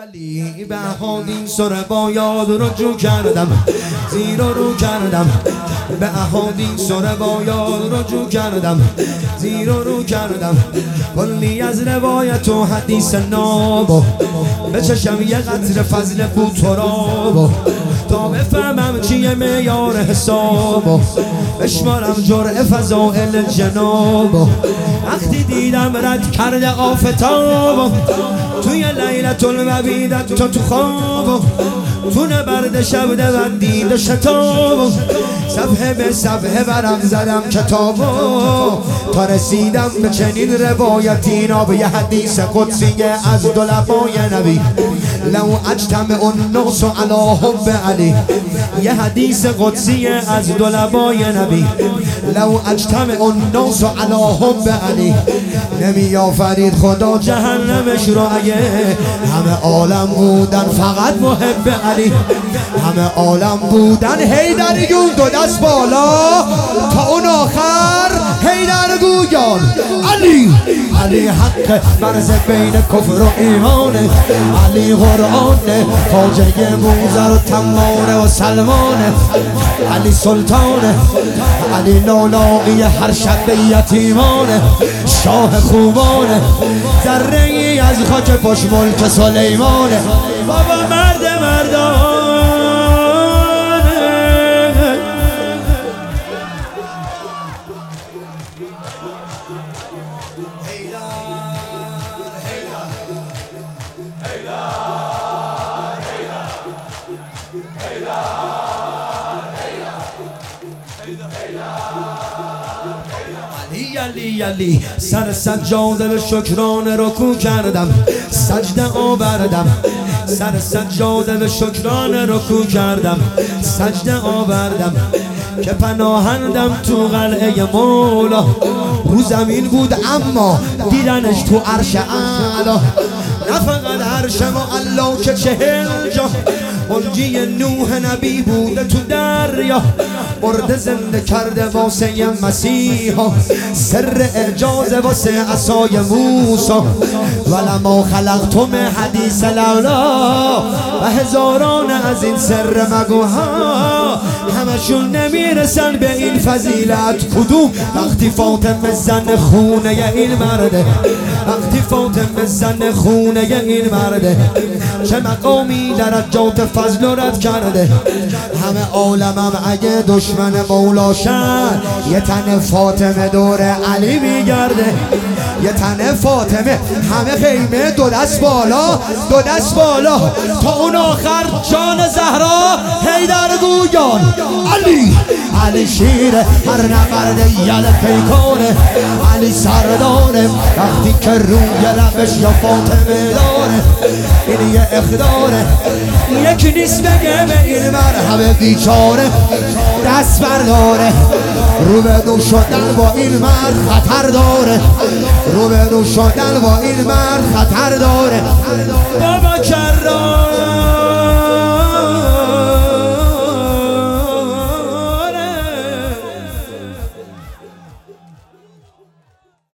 علی به احادی سر با یاد رجوع کردم، زیر رو کردم. به احادی سر با یاد رجوع کردم، زیر رو کردم. کلی از روایت و حدیث ناب به چشم یه قطر فضل بود تراب، تا بفهمم چیه معیار حساب، بشمارم جرعه فضائل جناب. وقتی دیدم رد کرده آفتاب توی لیلت المبیدت تو خواب، تو نبرد شب دود دید شتاب، صفحه به صفحه برم زدم کتابو تا رسیدم به چنین روایتی ناب. یه حدیث قدسی از دلبای نبی لو اجتمع الناس علی حب علی. یه حدیث قدسی از دلبای نبی لو اجتمع الناس علی حب علی. نمی آفرید خدا جهنمش رو اگه همه عالم بودن فقط محب علی. همه عالم بودن حیدریون دو دست بالا تا اون آخر حیدر گویان علی. علی حق مرز بین کفر و ایمانه، علی قرآنه خواجه موزر و تمانه و سلمانه، علی سلطانه، علی نالاقی هر شب یتیمانه، شاه خوبانه، ذره ای از خاک پاش ملک سلیمانه. بابا مرد مردان علی علی سر سجاده به شکرانه رکوع کردم، سجده آوردم. سر سجاده به شکرانه رکوع کردم، سجده آوردم. که پناهندم تو قلعه مولا، رو زمین بود اما دیدنش تو عرش اعلا. نه فقط عرش معلا که 40 جا منجی نوح نبی بوده تو دریا، مرده زنده کرده واسه مسیحا، سر اعجاز واسه عصای موسا. ولما خلقتم حدیث لولا و هزاران از این سر مگوها، همشون نمیرسن به این فضیلت کدوم. وقتی فاطمه زن خونه این مرده، وقتی فاطمه زن خونه این مرده، چه مقامی درجات فضل رد کرده. همه عالمم اگه دشمن مولا شد، یه تن فاطمه دور علی میگرده، یه تن فاطمه همه خیمه دو دست بالا، دو دست بالا تا اون آخر جان زهرا حیدر گویان علی. علی شیر هر نبرد یل پیکانه، علی سردانه وقتی که روی لبش یا فاطمه داره. این یه اخداره یکی نیست بگه به این مرحبه بیچاره، دست برداره. رو به دو شدن با این مرد خطر داره، رو به دو شدن با این مرد خطر داره. بابا کرام